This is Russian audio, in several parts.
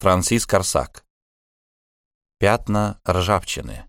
Франсис Корсак. Пятна ржавчины.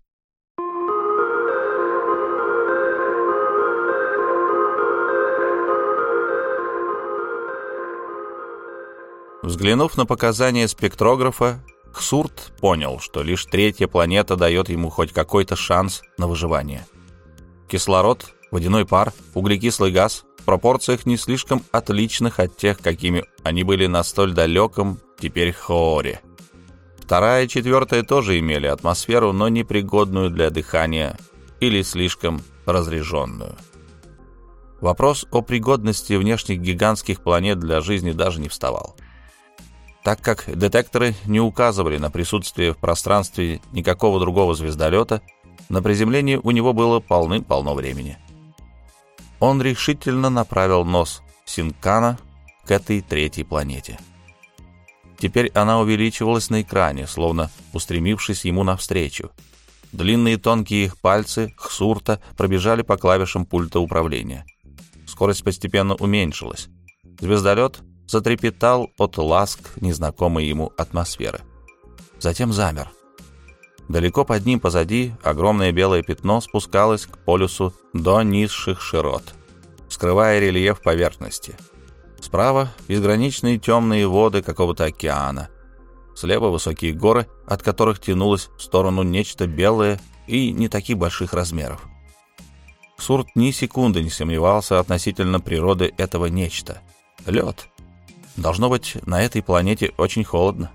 Взглянув на показания спектрографа, Ксурт понял, что лишь третья планета дает ему хоть какой-то шанс на выживание. Кислород, водяной пар, углекислый газ в пропорциях не слишком отличных от тех, какими они были на столь далеком теперь Хооре. Вторая и четвертая тоже имели атмосферу, но непригодную для дыхания или слишком разреженную. Вопрос о пригодности внешних гигантских планет для жизни даже не вставал, так как детекторы не указывали на присутствие в пространстве никакого другого звездолета. На приземление у него было полным-полно времени. Он решительно направил нос Синкана к этой третьей планете. Теперь она увеличивалась на экране, словно устремившись ему навстречу. Длинные тонкие пальцы Ксурта пробежали по клавишам пульта управления. Скорость постепенно уменьшилась. Звездолет затрепетал от ласк незнакомой ему атмосферы. Затем замер. Далеко под ним, позади, огромное белое пятно спускалось к полюсу до низших широт, скрывая рельеф поверхности. Справа — безграничные темные воды какого-то океана. Слева — высокие горы, от которых тянулось в сторону нечто белое и не таких больших размеров. Ксурт ни секунды не сомневался относительно природы этого нечто. Лед. Должно быть, на этой планете очень холодно.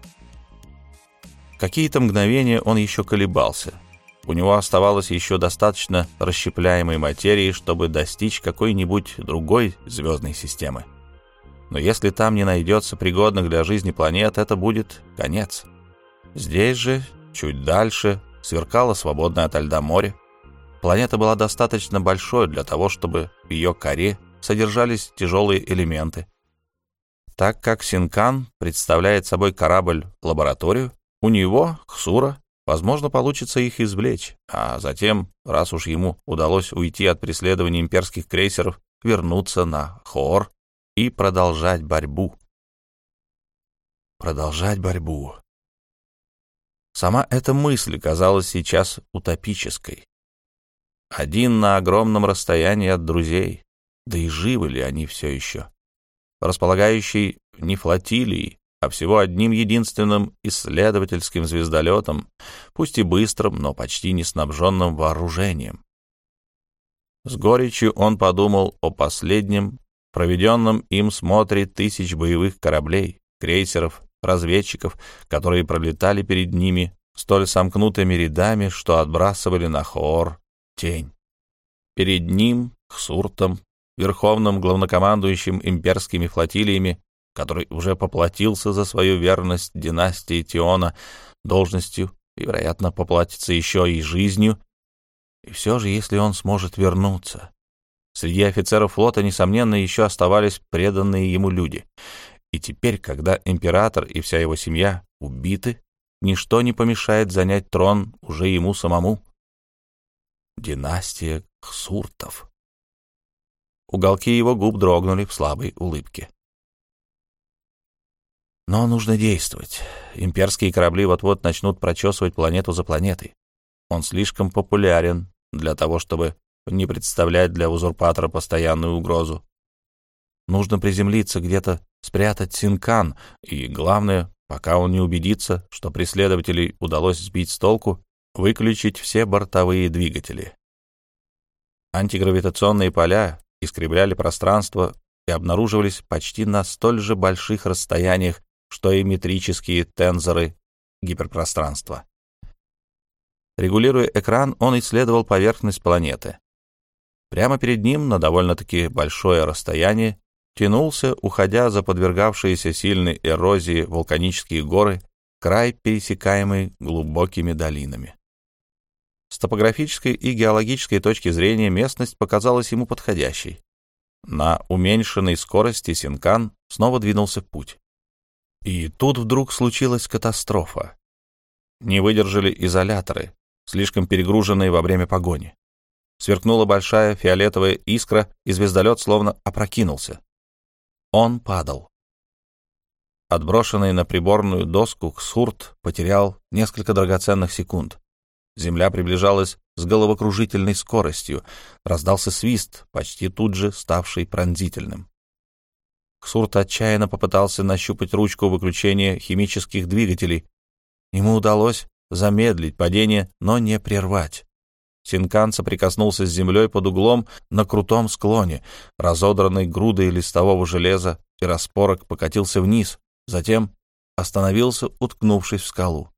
Какие-то мгновения он еще колебался. У него оставалось еще достаточно расщепляемой материи, чтобы достичь какой-нибудь другой звездной системы. Но если там не найдется пригодных для жизни планет, это будет конец. Здесь же, чуть дальше, сверкало свободное ото льда море. Планета была достаточно большой для того, чтобы в ее коре содержались тяжелые элементы. Так как Синкан представляет собой корабль-лабораторию, у него, Ксура, возможно, получится их извлечь, а затем, раз уж ему удалось уйти от преследования имперских крейсеров, вернуться на Хоор и продолжать борьбу. Продолжать борьбу. Сама эта мысль казалась сейчас утопической. Один на огромном расстоянии от друзей, да и живы ли они все еще, располагающий не флотилией, а всего одним единственным исследовательским звездолетом, пусть и быстрым, но почти не снабженным вооружением. С горечью он подумал о последнем, проведенном им смотре тысяч боевых кораблей, крейсеров, разведчиков, которые пролетали перед ними столь сомкнутыми рядами, что отбрасывали на Хоор тень. Перед ним, Ксуртом, верховным главнокомандующим имперскими флотилиями, который уже поплатился за свою верность династии Тиона должностью и, вероятно, поплатится еще и жизнью. И все же, если он сможет вернуться. Среди офицеров флота, несомненно, еще оставались преданные ему люди. И теперь, когда император и вся его семья убиты, ничто не помешает занять трон уже ему самому. Династия Ксуртов. Уголки его губ дрогнули в слабой улыбке. Но нужно действовать. Имперские корабли вот-вот начнут прочесывать планету за планетой. Он слишком популярен для того, чтобы не представлять для узурпатора постоянную угрозу. Нужно приземлиться где-то, спрятать Синкан, и, главное, пока он не убедится, что преследователей удалось сбить с толку, выключить все бортовые двигатели. Антигравитационные поля искривляли пространство и обнаруживались почти на столь же больших расстояниях, что и метрические тензоры гиперпространства. Регулируя экран, он исследовал поверхность планеты. Прямо перед ним, на довольно-таки большое расстояние, тянулся, уходя за подвергавшиеся сильной эрозии вулканические горы, край, пересекаемый глубокими долинами. С топографической и геологической точки зрения местность показалась ему подходящей. На уменьшенной скорости Синкан снова двинулся в путь. И тут вдруг случилась катастрофа. Не выдержали изоляторы, слишком перегруженные во время погони. Сверкнула большая фиолетовая искра, и звездолет словно опрокинулся. Он падал. Отброшенный на приборную доску, Ксурт потерял несколько драгоценных секунд. Земля приближалась с головокружительной скоростью. Раздался свист, почти тут же ставший пронзительным. Ксурт отчаянно попытался нащупать ручку выключения химических двигателей. Ему удалось замедлить падение, но не прервать. Синкан соприкоснулся с землей под углом на крутом склоне. Разодранной грудой листового железа и распорок покатился вниз, затем остановился, уткнувшись в скалу.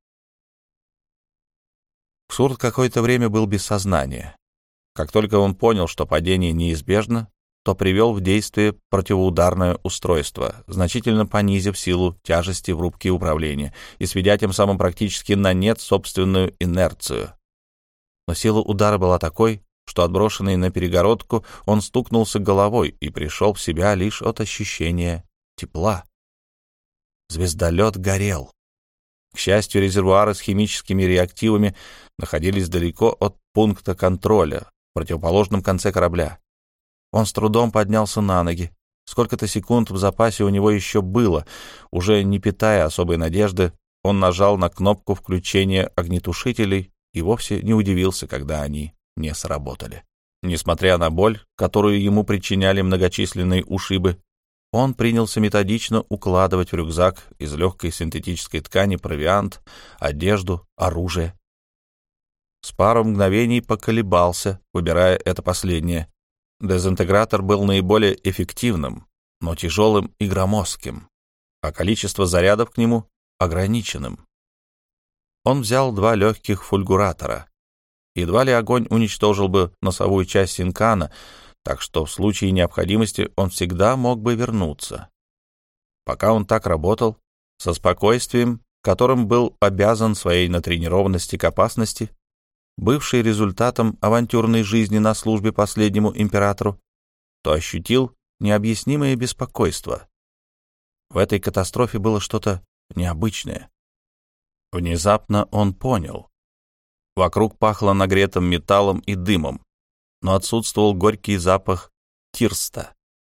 Ксурт какое-то время был без сознания. Как только он понял, что падение неизбежно, то привел в действие противоударное устройство, значительно понизив силу тяжести в рубке управления и сведя тем самым практически на нет собственную инерцию. Но сила удара была такой, что, отброшенный на перегородку, он стукнулся головой и пришел в себя лишь от ощущения тепла. Звездолет горел. К счастью, резервуары с химическими реактивами находились далеко от пункта контроля, в противоположном конце корабля. Он с трудом поднялся на ноги. Сколько-то секунд в запасе у него еще было. Уже не питая особой надежды, он нажал на кнопку включения огнетушителей и вовсе не удивился, когда они не сработали. Несмотря на боль, которую ему причиняли многочисленные ушибы, он принялся методично укладывать в рюкзак из легкой синтетической ткани провиант, одежду, оружие. С пару мгновений поколебался, выбирая это последнее. Дезинтегратор был наиболее эффективным, но тяжелым и громоздким, а количество зарядов к нему ограниченным. Он взял 2 легких фульгуратора. Едва ли огонь уничтожил бы носовую часть Синкана, так что в случае необходимости он всегда мог бы вернуться. Пока он так работал, со спокойствием, которым был обязан своей натренированности к опасности, бывшей результатом авантюрной жизни на службе последнему императору, то ощутил необъяснимое беспокойство. В этой катастрофе было что-то необычное. Внезапно он понял. Вокруг пахло нагретым металлом и дымом, но отсутствовал горький запах тирста.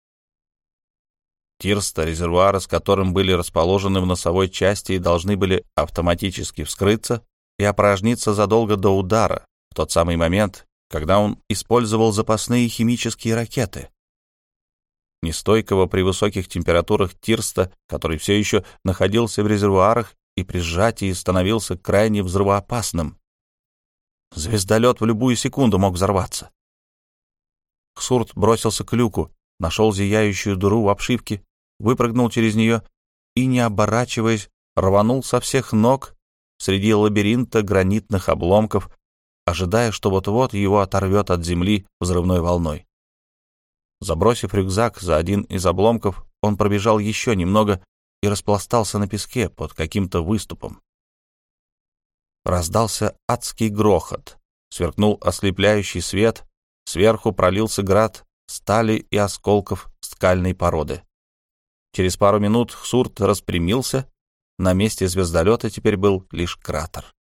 Тирста, резервуары, с которым были расположены в носовой части и должны были автоматически вскрыться и опорожниться задолго до удара, в тот самый момент, когда он использовал запасные химические ракеты. Нестойкого при высоких температурах тирста, который все еще находился в резервуарах и при сжатии становился крайне взрывоопасным. Звездолет в любую секунду мог взорваться. Ксурт бросился к люку, нашел зияющую дыру в обшивке, выпрыгнул через нее и, не оборачиваясь, рванул со всех ног среди лабиринта гранитных обломков, ожидая, что вот-вот его оторвет от земли взрывной волной. Забросив рюкзак за один из обломков, он пробежал еще немного и распластался на песке под каким-то выступом. Раздался адский грохот, сверкнул ослепляющий свет, сверху пролился град стали и осколков скальной породы. Через пару минут Ксурт распрямился, на месте звездолета теперь был лишь кратер.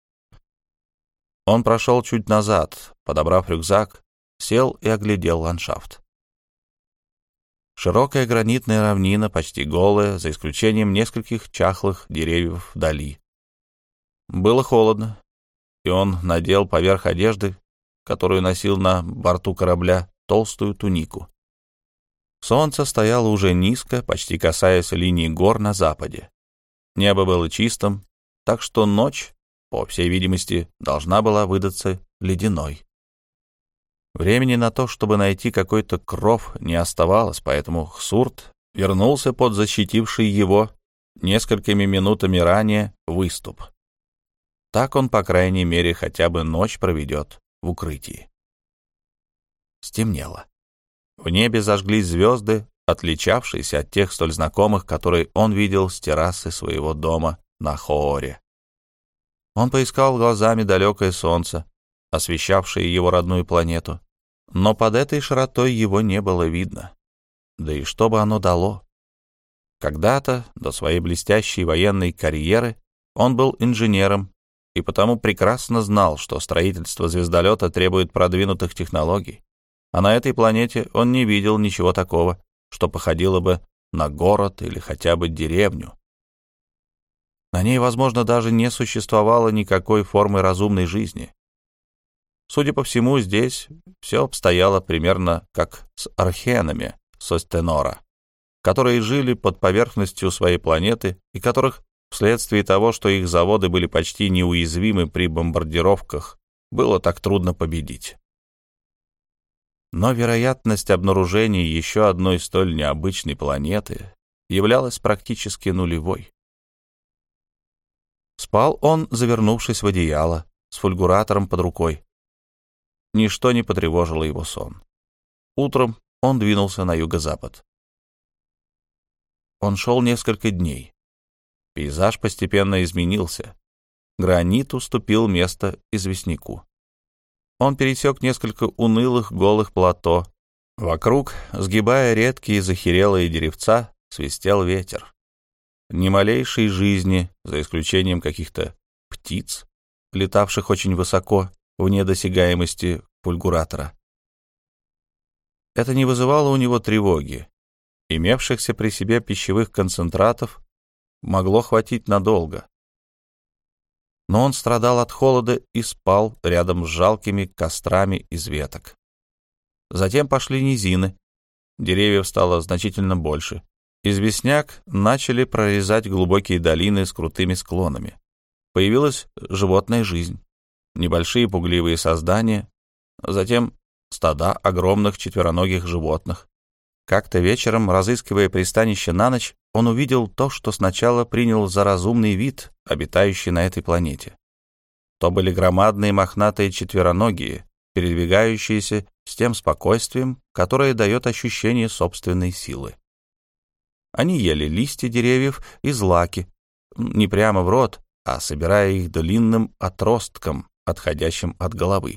Он прошел чуть назад, подобрав рюкзак, сел и оглядел ландшафт. Широкая гранитная равнина, почти голая, за исключением нескольких чахлых деревьев вдали. Было холодно, и он надел поверх одежды, которую носил на борту корабля, толстую тунику. Солнце стояло уже низко, почти касаясь линии гор на западе. Небо было чистым, так что ночь, по всей видимости, должна была выдаться ледяной. Времени на то, чтобы найти какой-то кров, не оставалось, поэтому Ксурт вернулся под защитивший его несколькими минутами ранее выступ. Так он, по крайней мере, хотя бы ночь проведет в укрытии. Стемнело. В небе зажглись звезды, отличавшиеся от тех столь знакомых, которые он видел с террасы своего дома на Хооре. Он поискал глазами далекое солнце, освещавшее его родную планету, но под этой широтой его не было видно. Да и что бы оно дало? Когда-то, до своей блестящей военной карьеры, он был инженером и потому прекрасно знал, что строительство звездолета требует продвинутых технологий, а на этой планете он не видел ничего такого, что походило бы на город или хотя бы деревню, На ней, возможно, даже не существовало никакой формы разумной жизни. Судя по всему, здесь все обстояло примерно как с архенами Состенора, которые жили под поверхностью своей планеты и которых, вследствие того, что их заводы были почти неуязвимы при бомбардировках, было так трудно победить. Но вероятность обнаружения еще одной столь необычной планеты являлась практически нулевой. Спал он, завернувшись в одеяло, с фульгуратором под рукой. Ничто не потревожило его сон. Утром он двинулся на юго-запад. Он шел несколько дней. Пейзаж постепенно изменился. Гранит уступил место известняку. Он пересек несколько унылых голых плато. Вокруг, сгибая редкие захерелые деревца, свистел ветер. Ни малейшей жизни, за исключением каких-то птиц, летавших очень высоко, вне досягаемости фульгуратора. Это не вызывало у него тревоги. Имевшихся при себе пищевых концентратов могло хватить надолго. Но он страдал от холода и спал рядом с жалкими кострами из веток. Затем пошли низины. Деревьев стало значительно больше. Известняк начали прорезать глубокие долины с крутыми склонами. Появилась животная жизнь. Небольшие пугливые создания, затем стада огромных четвероногих животных. Как-то вечером, разыскивая пристанище на ночь, он увидел то, что сначала принял за разумный вид, обитающий на этой планете. То были громадные мохнатые четвероногие, передвигающиеся с тем спокойствием, которое дает ощущение собственной силы. Они ели листья деревьев и злаки, не прямо в рот, а собирая их длинным отростком, отходящим от головы.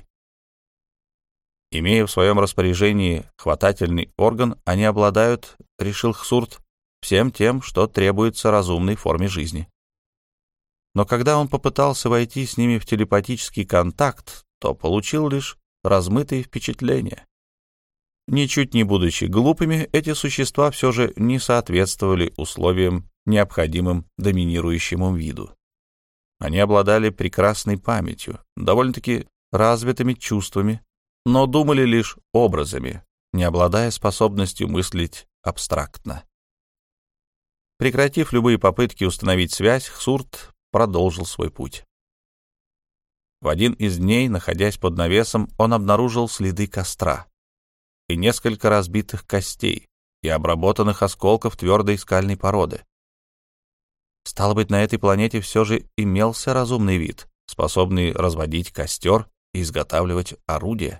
Имея в своем распоряжении хватательный орган, они обладают, решил Хсурт, всем тем, что требуется разумной форме жизни. Но когда он попытался войти с ними в телепатический контакт, то получил лишь размытые впечатления. Ничуть не будучи глупыми, эти существа все же не соответствовали условиям, необходимым доминирующему виду. Они обладали прекрасной памятью, довольно-таки развитыми чувствами, но думали лишь образами, не обладая способностью мыслить абстрактно. Прекратив любые попытки установить связь, Хсурт продолжил свой путь. В один из дней, находясь под навесом, он обнаружил следы костра и несколько разбитых костей и обработанных осколков твердой скальной породы. Стало быть, на этой планете все же имелся разумный вид, способный разводить костер и изготавливать орудия.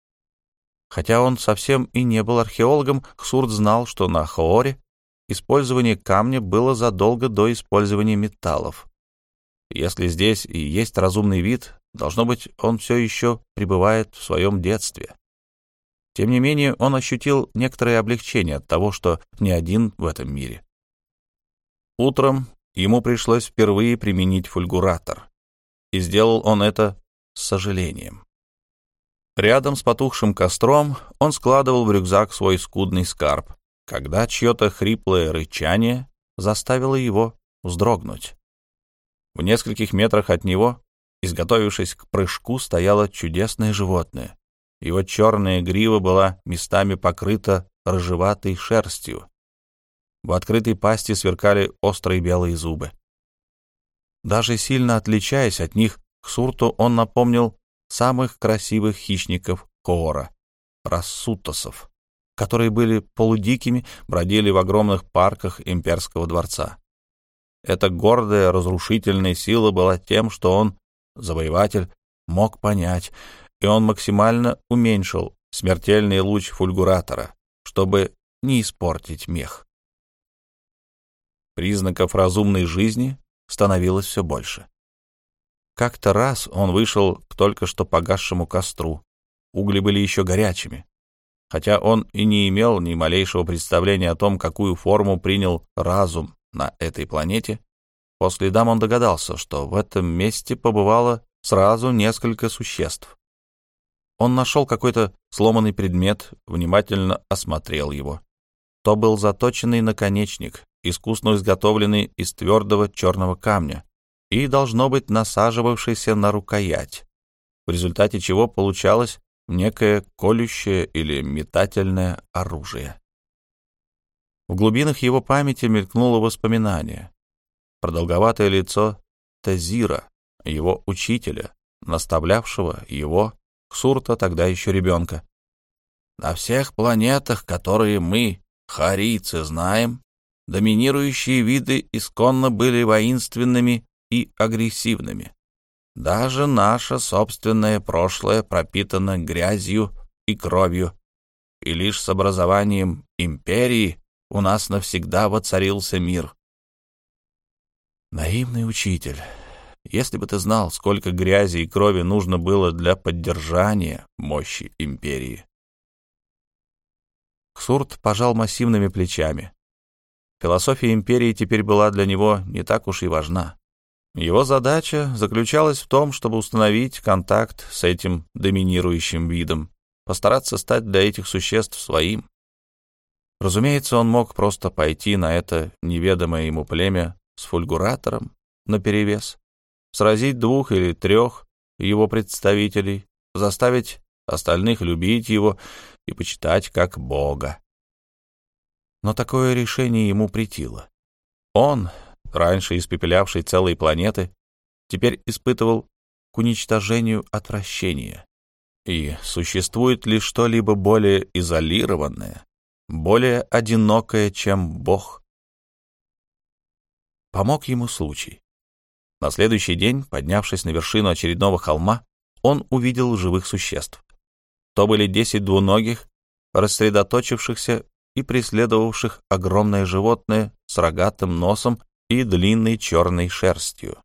Хотя он совсем и не был археологом, Хсурт знал, что на Хооре использование камня было задолго до использования металлов. Если здесь и есть разумный вид, должно быть, он все еще пребывает в своем детстве. Тем не менее, он ощутил некоторое облегчение от того, что не один в этом мире. Утром ему пришлось впервые применить фульгуратор, и сделал он это с сожалением. Рядом с потухшим костром он складывал в рюкзак свой скудный скарб, когда чье-то хриплое рычание заставило его вздрогнуть. В нескольких метрах от него, изготовившись к прыжку, стояло чудесное животное. Его черная грива была местами покрыта рыжеватой шерстью. В открытой пасти сверкали острые белые зубы. Даже сильно отличаясь от них, Хсурту он напомнил самых красивых хищников Хоора — рассутосов, которые были полудикими, бродили в огромных парках имперского дворца. Эта гордая разрушительная сила была тем, что он, завоеватель, мог понять, и он максимально уменьшил смертельный луч фульгуратора, чтобы не испортить мех. Признаков разумной жизни становилось все больше. Как-то раз он вышел к только что погасшему костру. Угли были еще горячими. Хотя он и не имел ни малейшего представления о том, какую форму принял разум на этой планете, по следам он догадался, что в этом месте побывало сразу несколько существ. Он нашел какой-то сломанный предмет, внимательно осмотрел его. То был заточенный наконечник, искусно изготовленный из твердого черного камня и, должно быть, насаживавшийся на рукоять, в результате чего получалось некое колющее или метательное оружие. В глубинах его памяти мелькнуло воспоминание. Продолговатое лицо Тазира, его учителя, наставлявшего его, Ксурта, тогда еще ребенка. «На всех планетах, которые мы, харийцы, знаем, доминирующие виды исконно были воинственными и агрессивными. Даже наше собственное прошлое пропитано грязью и кровью, и лишь с образованием империи у нас навсегда воцарился мир». Наивный учитель, если бы ты знал, сколько грязи и крови нужно было для поддержания мощи империи. Ксурт пожал массивными плечами. Философия империи теперь была для него не так уж и важна. Его задача заключалась в том, чтобы установить контакт с этим доминирующим видом, постараться стать для этих существ своим. Разумеется, он мог просто пойти на это неведомое ему племя с фульгуратором наперевес, сразить 2 или 3 его представителей, заставить остальных любить его и почитать как бога. Но такое решение ему претило. Он, раньше испепелявший целые планеты, теперь испытывал к уничтожению отвращение. И существует ли что-либо более изолированное, более одинокое, чем Бог? Помог ему случай. На следующий день, поднявшись на вершину очередного холма, он увидел живых существ. То были 10 двуногих, рассредоточившихся и преследовавших огромное животное с рогатым носом и длинной черной шерстью.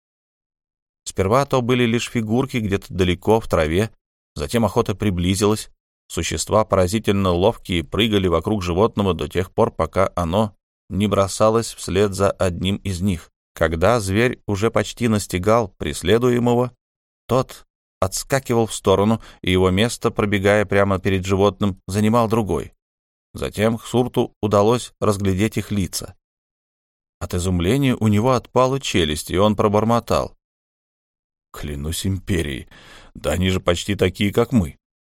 Сперва то были лишь фигурки где-то далеко в траве, затем охота приблизилась. Существа поразительно ловкие прыгали вокруг животного до тех пор, пока оно не бросалось вслед за одним из них. Когда зверь уже почти настигал преследуемого, тот отскакивал в сторону, и его место, пробегая прямо перед животным, занимал другой. Затем Ксурту удалось разглядеть их лица. От изумления у него отпала челюсть, и он пробормотал: «Клянусь империей, да они же почти такие, как мы».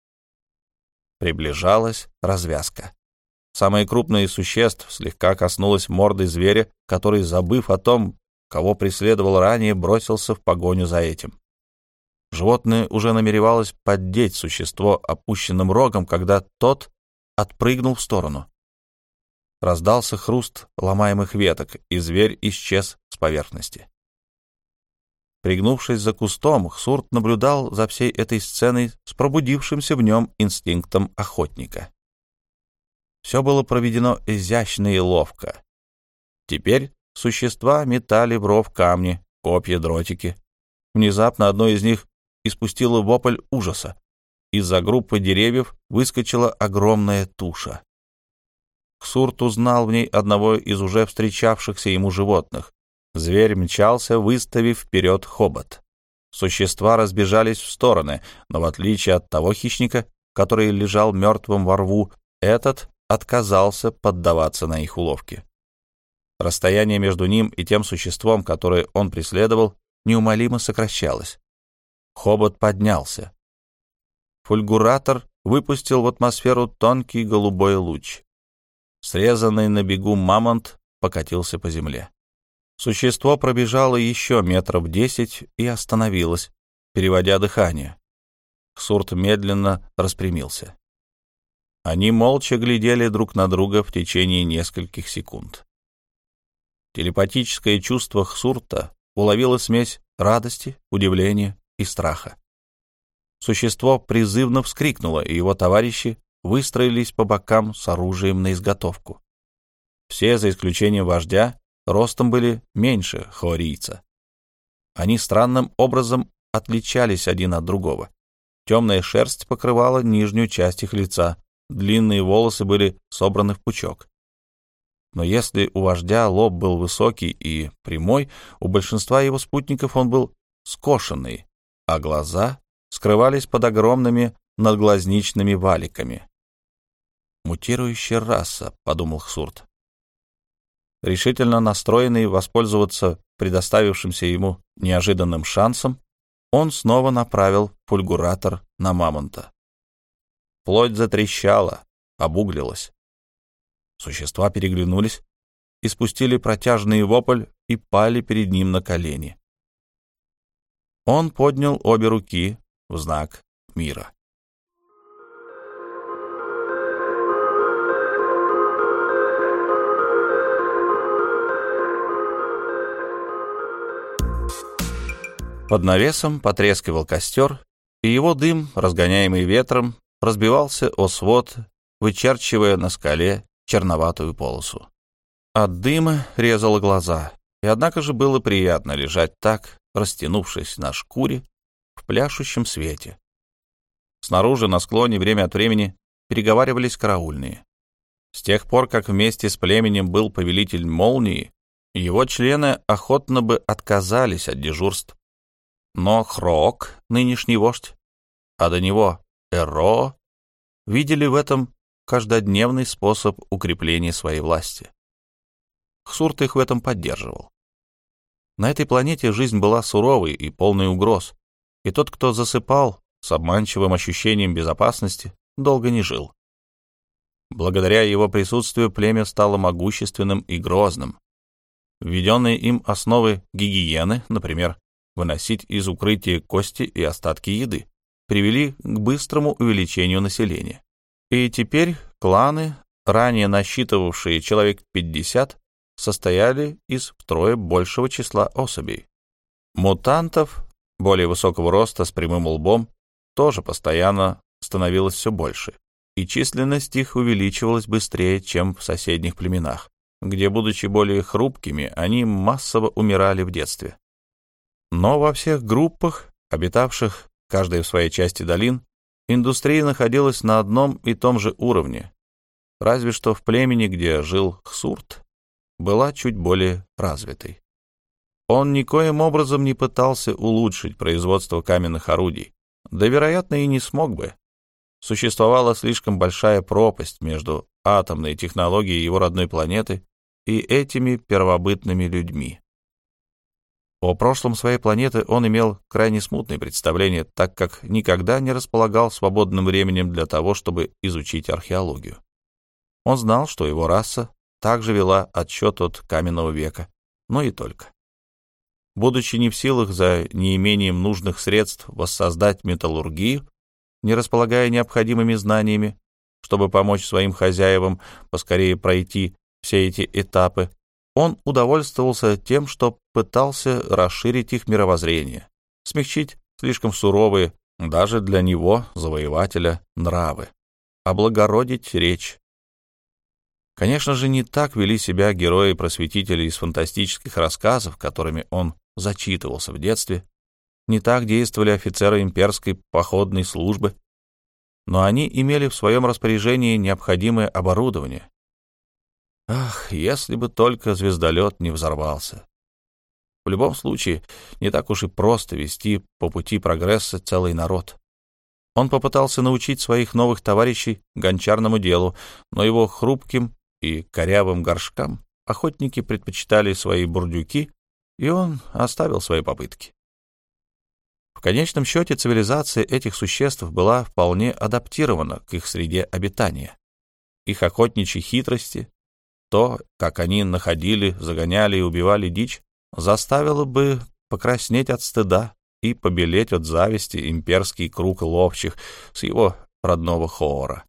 Приближалась развязка. Самое крупное из существ слегка коснулось мордой зверя, который, забыв о том, кого преследовал ранее, бросился в погоню за этим. Животное уже намеревалось поддеть существо опущенным рогом, когда тот отпрыгнул в сторону. Раздался хруст ломаемых веток, и зверь исчез с поверхности. Пригнувшись за кустом, Ксурт наблюдал за всей этой сценой с пробудившимся в нем инстинктом охотника. Все было проведено изящно и ловко. Теперь существа метали в ров камни, копья, дротики. Внезапно одно из них испустило вопль ужаса. Из-за группы деревьев выскочила огромная туша. Ксурт узнал в ней одного из уже встречавшихся ему животных. Зверь мчался, выставив вперед хобот. Существа разбежались в стороны, но в отличие от того хищника, который лежал мертвым во рву, этот отказался поддаваться на их уловки. Расстояние между ним и тем существом, которое он преследовал, неумолимо сокращалось. Хобот поднялся. Фульгуратор выпустил в атмосферу тонкий голубой луч. Срезанный на бегу мамонт покатился по земле. Существо пробежало еще 10 метров и остановилось, переводя дыхание. Ксурт медленно распрямился. Они молча глядели друг на друга в течение нескольких секунд. Телепатическое чувство Ксурта уловило смесь радости, удивления и страха. Существо призывно вскрикнуло, и его товарищи выстроились по бокам с оружием на изготовку. Все, за исключением вождя, ростом были меньше хаорийца. Они странным образом отличались один от другого. Темная шерсть покрывала нижнюю часть их лица, длинные волосы были собраны в пучок. Но если у вождя лоб был высокий и прямой, у большинства его спутников он был скошенный, а глаза скрывались под огромными надглазничными валиками. «Мутирующая раса», — подумал Ксурт. Решительно настроенный воспользоваться предоставившимся ему неожиданным шансом, он снова направил фульгуратор на мамонта. Плоть затрещала, обуглилась. Существа переглянулись, испустили протяжный вопль и пали перед ним на колени. Он поднял обе руки в знак мира. Под навесом потрескивал костер, и его дым, разгоняемый ветром, разбивался о свод, вычерчивая на скале черноватую полосу. От дыма резало глаза, и однако же было приятно лежать так, растянувшись на шкуре, в пляшущем свете. Снаружи на склоне время от времени переговаривались караульные. С тех пор, как вместе с племенем был повелитель молнии, его члены охотно бы отказались от дежурств. Но Хроок, нынешний вождь, а до него Эро, видели в этом каждодневный способ укрепления своей власти. Хсурт их в этом поддерживал. На этой планете жизнь была суровой и полной угроз, и тот, кто засыпал с обманчивым ощущением безопасности, долго не жил. Благодаря его присутствию племя стало могущественным и грозным. Введенные им основы гигиены, например, выносить из укрытия кости и остатки еды, привели к быстрому увеличению населения. И теперь кланы, ранее насчитывавшие человек 50, состояли из втрое большего числа особей. Мутантов, более высокого роста с прямым лбом, тоже постоянно становилось все больше, и численность их увеличивалась быстрее, чем в соседних племенах, где, будучи более хрупкими, они массово умирали в детстве. Но во всех группах, обитавших каждая в своей части долин, индустрия находилась на одном и том же уровне, разве что в племени, где жил Хсурт, была чуть более развитой. Он никоим образом не пытался улучшить производство каменных орудий, да, вероятно, и не смог бы. Существовала слишком большая пропасть между атомной технологией его родной планеты и этими первобытными людьми. О прошлом своей планеты он имел крайне смутное представление, так как никогда не располагал свободным временем для того, чтобы изучить археологию. Он знал, что его раса также вела отсчет от каменного века, но и только. Будучи не в силах за неимением нужных средств воссоздать металлургию, не располагая необходимыми знаниями, чтобы помочь своим хозяевам поскорее пройти все эти этапы, он удовольствовался тем, что пытался расширить их мировоззрение, смягчить слишком суровые, даже для него, завоевателя, нравы, облагородить речь. Конечно же, не так вели себя герои-просветители из фантастических рассказов, которыми он зачитывался в детстве, не так действовали офицеры имперской походной службы, но они имели в своем распоряжении необходимое оборудование. Ах, если бы только звездолет не взорвался. В любом случае, не так уж и просто вести по пути прогресса целый народ. Он попытался научить своих новых товарищей гончарному делу, но его хрупким и корявым горшкам охотники предпочитали свои бурдюки, и он оставил свои попытки. В конечном счете, цивилизация этих существ была вполне адаптирована к их среде обитания. Их охотничьи хитрости, то, как они находили, загоняли и убивали дичь, заставило бы покраснеть от стыда и побелеть от зависти имперский круг ловчих с его родного Хоора.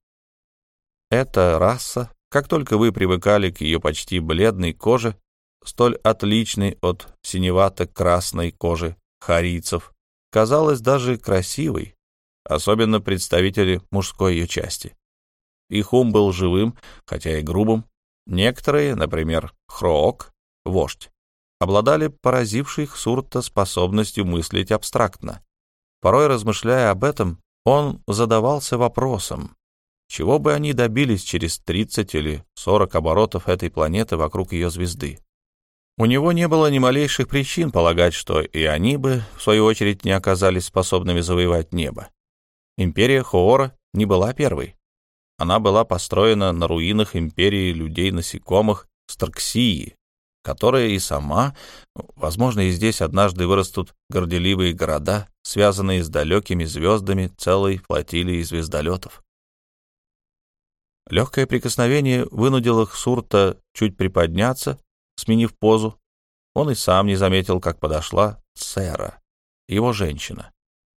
Эта раса, как только вы привыкали к ее почти бледной коже, столь отличной от синевато-красной кожи харийцев, казалась даже красивой, особенно представители мужской ее части. Их ум был живым, хотя и грубым. Некоторые, например, Хроок, вождь, обладали поразившей Хсурта способностью мыслить абстрактно. Порой, размышляя об этом, он задавался вопросом, чего бы они добились через 30 или 40 оборотов этой планеты вокруг ее звезды. У него не было ни малейших причин полагать, что и они бы, в свою очередь, не оказались способными завоевать небо. Империя Хоора не была первой. Она была построена на руинах империи людей-насекомых Старксии, которая и сама, возможно, и здесь однажды вырастут горделивые города, связанные с далекими звездами целой флотилии звездолетов. Легкое прикосновение вынудило Хсурта чуть приподняться, сменив позу. Он и сам не заметил, как подошла Цера, его женщина.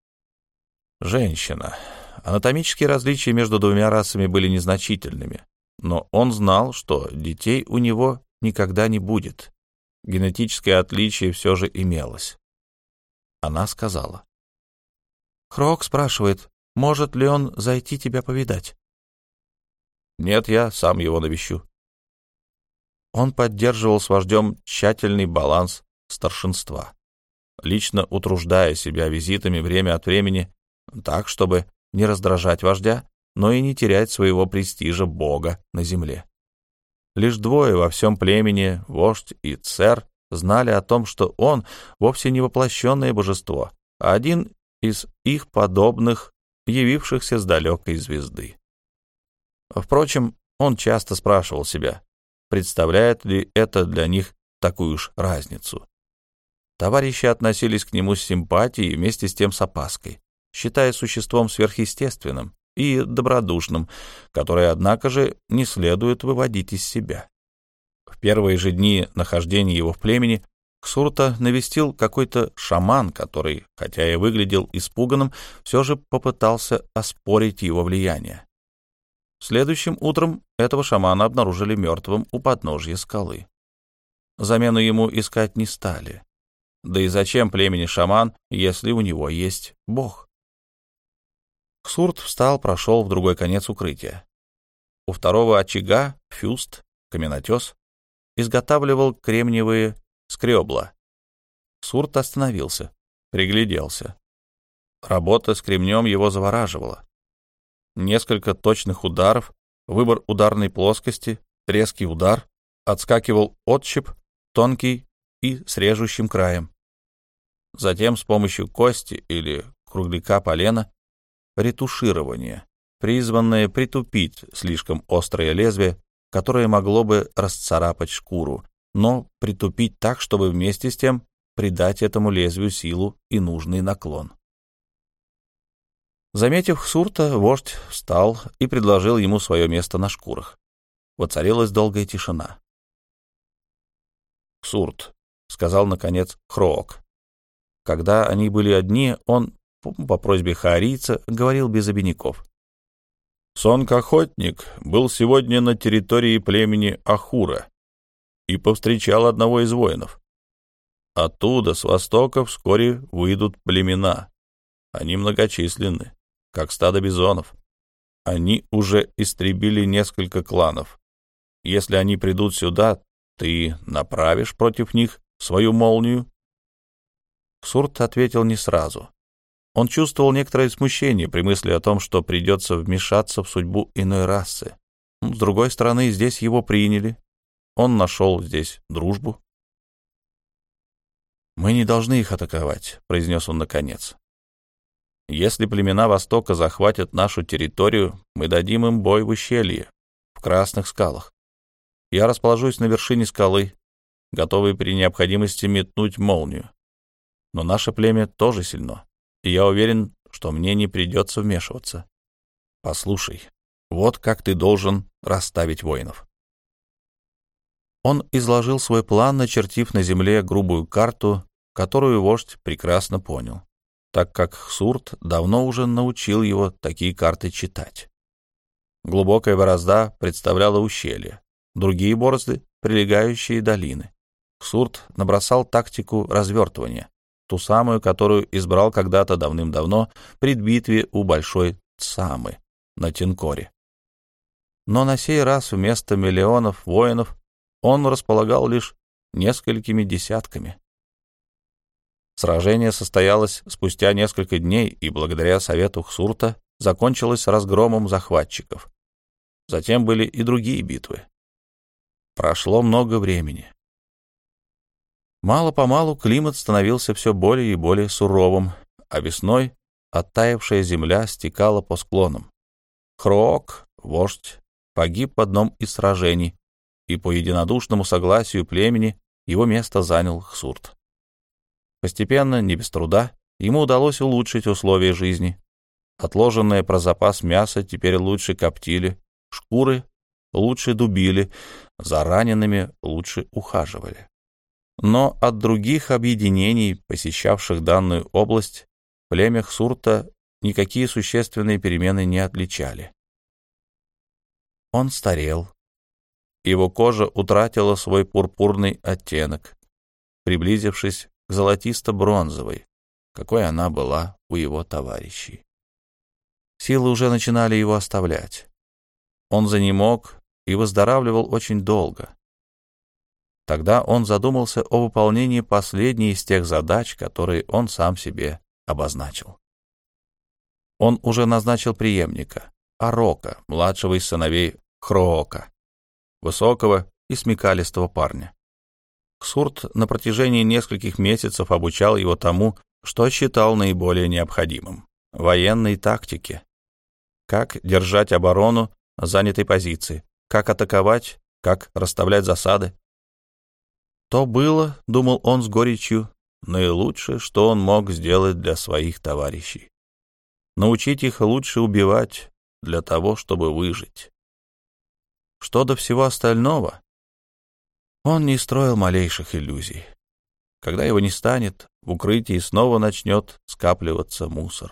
Женщина. Анатомические различия между двумя расами были незначительными, но он знал, что детей у него никогда не будет. Генетическое отличие все же имелось. Она сказала: «Хроок спрашивает, может ли он зайти тебя повидать?» «Нет, я сам его навещу». Он поддерживал с вождем тщательный баланс старшинства, лично утруждая себя визитами время от времени так, чтобы не раздражать вождя, но и не терять своего престижа бога на земле. Лишь двое во всем племени, вождь и цер, знали о том, что он вовсе не воплощенное божество, а один из их подобных, явившихся с далекой звезды. Впрочем, он часто спрашивал себя, представляет ли это для них такую уж разницу. Товарищи относились к нему с симпатией и вместе с тем с опаской, считая существом сверхъестественным и добродушным, которое, однако же, не следует выводить из себя. В первые же дни нахождения его в племени Хсурта навестил какой-то шаман, который, хотя и выглядел испуганным, все же попытался оспорить его влияние. Следующим утром этого шамана обнаружили мертвым у подножья скалы. Замену ему искать не стали. Да и зачем племени шаман, если у него есть бог? Хсурт встал, прошел в другой конец укрытия. У второго очага Фюст, каменотес, изготавливал кремниевые скребла. Хсурт остановился, пригляделся. Работа с кремнем его завораживала. Несколько точных ударов, выбор ударной плоскости, резкий удар, отскакивал отщеп, тонкий и с режущим краем. Затем с помощью кости или кругляка полена ретуширование, призванное притупить слишком острое лезвие, которое могло бы расцарапать шкуру, но притупить так, чтобы вместе с тем придать этому лезвию силу и нужный наклон. Заметив Хсурта, вождь встал и предложил ему свое место на шкурах. Воцарилась долгая тишина. «Хсурт», — сказал, наконец, Хроок. Когда они были одни, он, по просьбе хаарийца, говорил без обиняков. «Сонг-охотник был сегодня на территории племени Ахура и повстречал одного из воинов. Оттуда, с востока, вскоре выйдут племена. Они многочисленны, как стадо бизонов. Они уже истребили несколько кланов. Если они придут сюда, ты направишь против них свою молнию?» Хсурт ответил не сразу. Он чувствовал некоторое смущение при мысли о том, что придется вмешаться в судьбу иной расы. С другой стороны, здесь его приняли. Он нашел здесь дружбу. «Мы не должны их атаковать», — произнес он наконец. «Если племена Востока захватят нашу территорию, мы дадим им бой в ущелье, в Красных скалах. Я расположусь на вершине скалы, готовый при необходимости метнуть молнию. Но наше племя тоже сильно, и я уверен, что мне не придется вмешиваться. Послушай, вот как ты должен расставить воинов». Он изложил свой план, начертив на земле грубую карту, которую вождь прекрасно понял, так как Хсурт давно уже научил его такие карты читать. Глубокая борозда представляла ущелье, другие борозды — прилегающие долины. Хсурт набросал тактику развертывания, ту самую, которую избрал когда-то давным-давно при битве у Большой Цамы на Тинкоре. Но на сей раз вместо миллионов воинов он располагал лишь несколькими десятками. Сражение состоялось спустя несколько дней и, благодаря совету Хсурта, закончилось разгромом захватчиков. Затем были и другие битвы. Прошло много времени. Мало-помалу климат становился все более и более суровым, а весной оттаившая земля стекала по склонам. Хроок, вождь, погиб в одном из сражений, и по единодушному согласию племени его место занял Хсурт. Постепенно, не без труда, ему удалось улучшить условия жизни. Отложенное про запас мяса теперь лучше коптили, шкуры лучше дубили, за ранеными лучше ухаживали. Но от других объединений, посещавших данную область, племя Хсурта никакие существенные перемены не отличали. Он старел. Его кожа утратила свой пурпурный оттенок, приблизившись к золотисто-бронзовой, какой она была у его товарищей. Силы уже начинали его оставлять. Он занемог и выздоравливал очень долго. Тогда он задумался о выполнении последней из тех задач, которые он сам себе обозначил. Он уже назначил преемника, Арока, младшего из сыновей Хроока, высокого и смекалистого парня. Хсурт на протяжении нескольких месяцев обучал его тому, что считал наиболее необходимым — военной тактике. Как держать оборону занятой позиции, как атаковать, как расставлять засады. То было, думал он с горечью, наилучшее, что он мог сделать для своих товарищей. Научить их лучше убивать для того, чтобы выжить. Что до всего остального, он не строил малейших иллюзий. Когда его не станет, в укрытии снова начнет скапливаться мусор.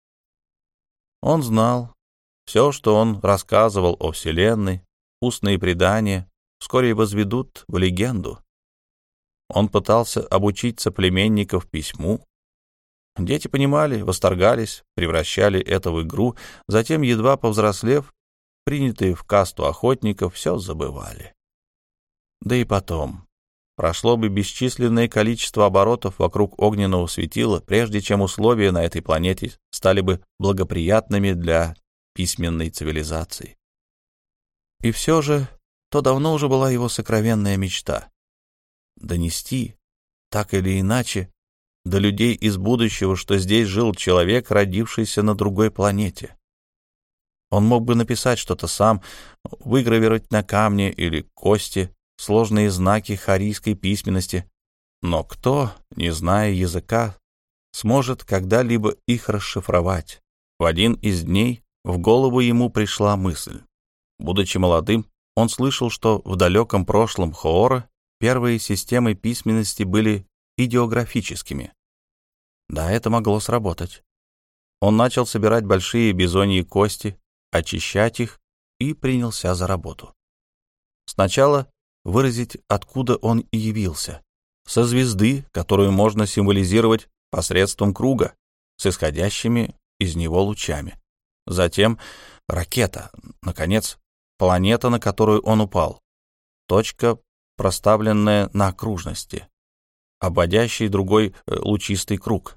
Он знал, все, что он рассказывал о Вселенной, устные предания, вскоре возведут в легенду. Он пытался обучить соплеменников письму. Дети понимали, восторгались, превращали это в игру, затем, едва повзрослев, принятые в касту охотников, все забывали. Да и потом, прошло бы бесчисленное количество оборотов вокруг огненного светила, прежде чем условия на этой планете стали бы благоприятными для письменной цивилизации. И все же, то давно уже была его сокровенная мечта — донести, так или иначе, до людей из будущего, что здесь жил человек, родившийся на другой планете. Он мог бы написать что-то сам, выгравировать на камне или кости сложные знаки харийской письменности, но кто, не зная языка, сможет когда-либо их расшифровать? В один из дней в голову ему пришла мысль. Будучи молодым, он слышал, что в далеком прошлом Хоора первые системы письменности были идеографическими. Да, это могло сработать. Он начал собирать большие бизоньи кости, очищать их и принялся за работу. Сначала выразить, откуда он и явился. Со звезды, которую можно символизировать посредством круга, с исходящими из него лучами. Затем ракета, наконец, планета, на которую он упал. Точка, проставленная на окружности, обводящий другой лучистый круг.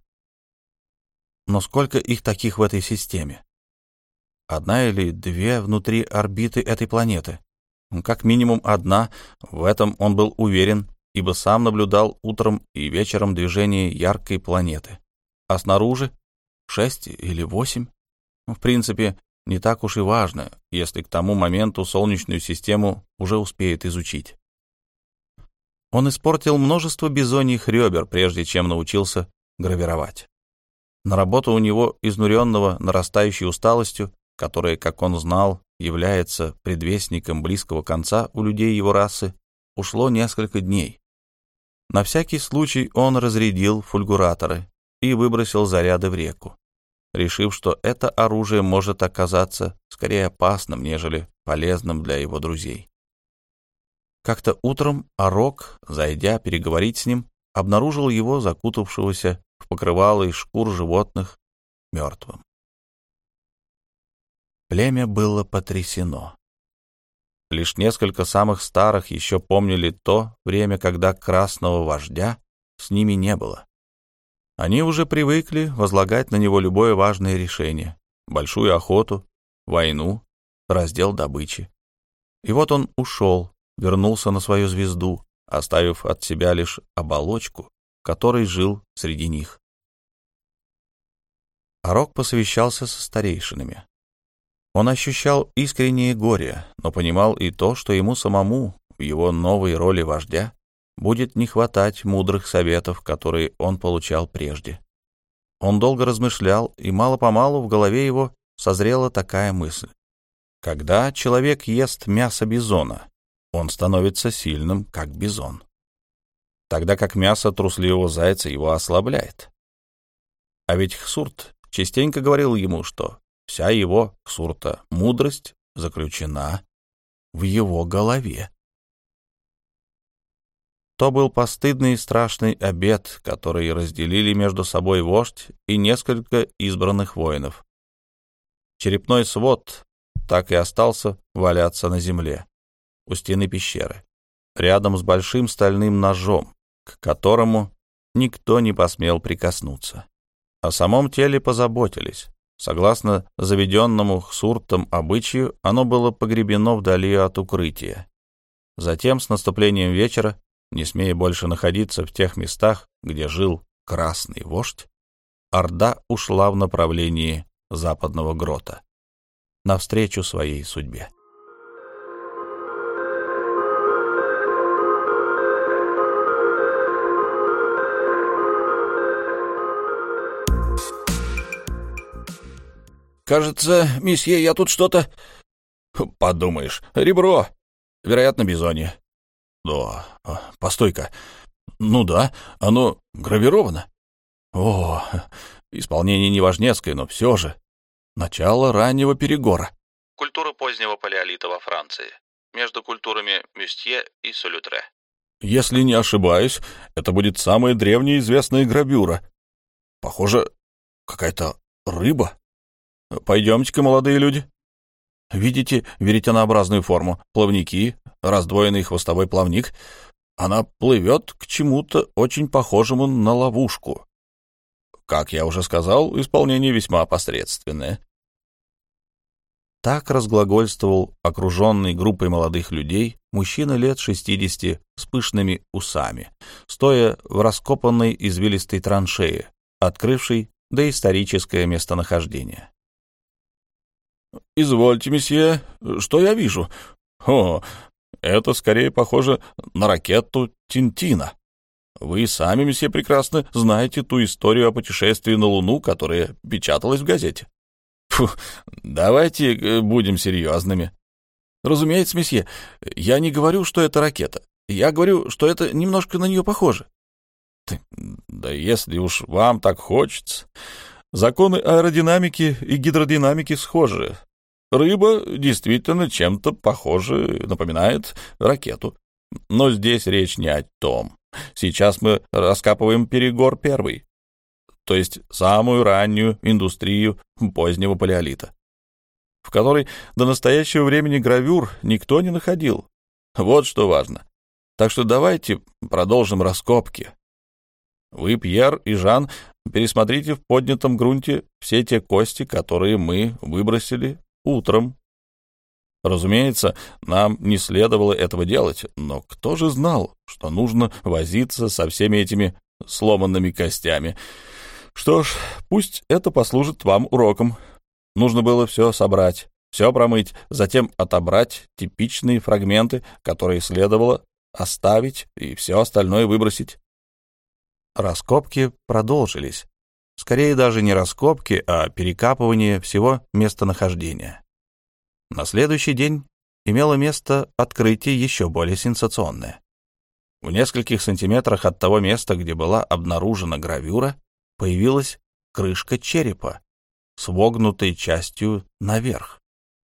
Но сколько их таких в этой системе? Одна или две внутри орбиты этой планеты? Как минимум одна, в этом он был уверен, ибо сам наблюдал утром и вечером движение яркой планеты. А снаружи 6 или 8? В принципе, не так уж и важно, если к тому моменту Солнечную систему уже успеют изучить. Он испортил множество бизоньих ребер, прежде чем научился гравировать. На работу у него, изнуренного нарастающей усталостью, которая, как он знал, является предвестником близкого конца у людей его расы, ушло несколько дней. На всякий случай он разрядил фульгураторы и выбросил заряды в реку, решив, что это оружие может оказаться скорее опасным, нежели полезным для его друзей. Как-то утром Арок, зайдя переговорить с ним, обнаружил его закутавшегося в покрывало из шкур животных мертвым. Племя было потрясено. Лишь несколько самых старых еще помнили то время, когда красного вождя с ними не было. Они уже привыкли возлагать на него любое важное решение — большую охоту, войну, раздел добычи. И вот он ушел, вернулся на свою звезду, оставив от себя лишь оболочку, в которой жил среди них. Арок посовещался со старейшинами. Он ощущал искреннее горе, но понимал и то, что ему самому в его новой роли вождя будет не хватать мудрых советов, которые он получал прежде. Он долго размышлял, и мало-помалу в голове его созрела такая мысль. Когда человек ест мясо бизона, он становится сильным, как бизон, тогда как мясо трусливого зайца его ослабляет. А ведь Хсурт частенько говорил ему, что вся его, Хсурта, мудрость заключена в его голове. То был постыдный и страшный обет, который разделили между собой вождь и несколько избранных воинов. Черепной свод так и остался валяться на земле у стены пещеры, рядом с большим стальным ножом, к которому никто не посмел прикоснуться. О самом теле позаботились. Согласно заведенному Хсуртом обычаю, оно было погребено вдали от укрытия. Затем, с наступлением вечера, не смея больше находиться в тех местах, где жил Красный Вождь, орда ушла в направлении западного грота, навстречу своей судьбе. «Кажется, месье, я тут что-то...» «Подумаешь, ребро. Вероятно, бизонье». «Да, постой-ка. Ну да, оно гравировано. О, исполнение неважнецкое, но все же. Начало раннего перегора». Культура позднего палеолита во Франции, между культурами Мюстье и Солютре. «Если не ошибаюсь, это будет самая древняя известная гравюра. Похоже, какая-то рыба. Пойдемте-ка, молодые люди. Видите веретенообразную форму? Плавники, раздвоенный хвостовой плавник. Она плывет к чему-то очень похожему на ловушку. Как я уже сказал, исполнение весьма посредственное». Так разглагольствовал окруженный группой молодых людей мужчина лет 60 с пышными усами, стоя в раскопанной извилистой траншее, открывшей доисторическое местонахождение. «Извольте, месье, что я вижу? О, это скорее похоже на ракету Тинтина. Вы сами, месье, прекрасно знаете ту историю о путешествии на Луну, которая печаталась в газете. Фу, давайте будем серьезными. Разумеется, месье, я не говорю, что это ракета. Я говорю, что это немножко на нее похоже». «Да если уж вам так хочется. Законы аэродинамики и гидродинамики схожи. Рыба действительно чем-то похоже, напоминает ракету. Но здесь речь не о том. Сейчас мы раскапываем перегор первый, то есть самую раннюю индустрию позднего палеолита, в которой до настоящего времени гравюр никто не находил. Вот что важно. Так что давайте продолжим раскопки. Вы, Пьер и Жан, пересмотрите в поднятом грунте все те кости, которые мы выбросили утром. Разумеется, нам не следовало этого делать, но кто же знал, что нужно возиться со всеми этими сломанными костями? Что ж, пусть это послужит вам уроком. Нужно было все собрать, все промыть, затем отобрать типичные фрагменты, которые следовало оставить, и все остальное выбросить. Раскопки продолжились. Скорее даже не раскопки, а перекапывание всего местонахождения. На следующий день имело место открытие еще более сенсационное. В нескольких сантиметрах от того места, где была обнаружена гравюра, появилась крышка черепа с вогнутой частью наверх.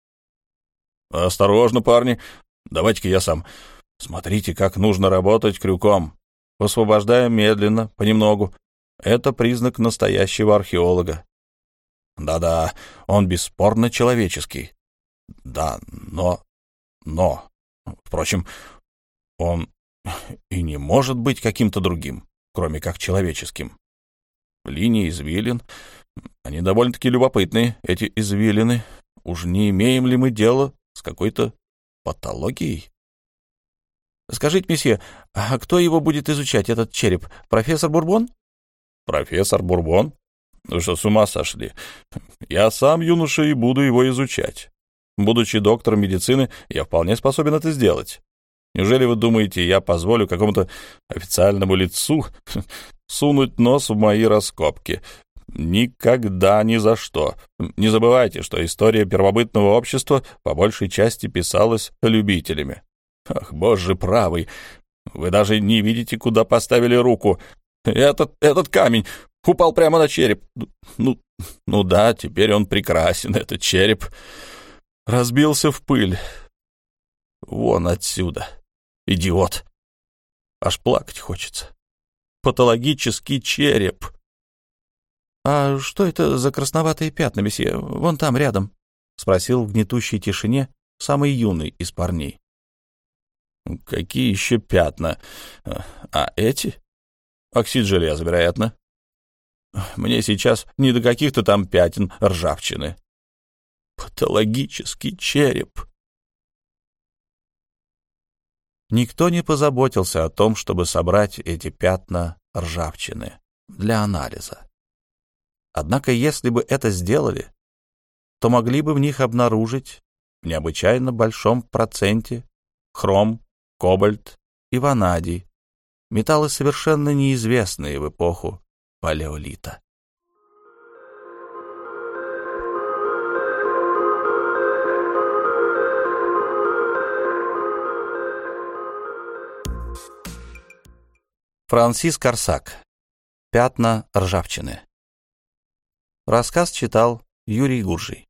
«Осторожно, парни, давайте-ка я сам. Смотрите, как нужно работать крюком. Освобождаем медленно, понемногу. Это признак настоящего археолога. Да-да, он бесспорно человеческий. Да, но... Впрочем, он и не может быть каким-то другим, кроме как человеческим. Линии извилин, они довольно-таки любопытные, эти извилины. Уж не имеем ли мы дело с какой-то патологией?» «Скажите, месье, а кто его будет изучать, этот череп? Профессор Бурбон?» «Профессор Бурбон? Вы что, с ума сошли? Я сам, юноша, и буду его изучать. Будучи доктором медицины, я вполне способен это сделать. Неужели вы думаете, я позволю какому-то официальному лицу сунуть нос в мои раскопки? Никогда, ни за что. Не забывайте, что история первобытного общества по большей части писалась любителями. Ах, боже правый, вы даже не видите, куда поставили руку. Этот камень упал прямо на череп. Ну да, теперь он прекрасен, этот череп. Разбился в пыль. Вон отсюда. Идиот. Аж плакать хочется. Патологический череп. — А что это за красноватые пятна, месье? Вон там, рядом, — спросил в гнетущей тишине самый юный из парней. — Какие еще пятна? А эти? Оксид железа, вероятно. Мне сейчас не до каких-то там пятен ржавчины. Патологический череп. Никто не позаботился о том, чтобы собрать эти пятна ржавчины для анализа. Однако, если бы это сделали, то могли бы в них обнаружить в необычайно большом проценте хром, кобальт и ванадий, металлы, совершенно неизвестные в эпоху палеолита. Франсис Корсак. Пятна ржавчины. Рассказ читал Юрий Гуржий.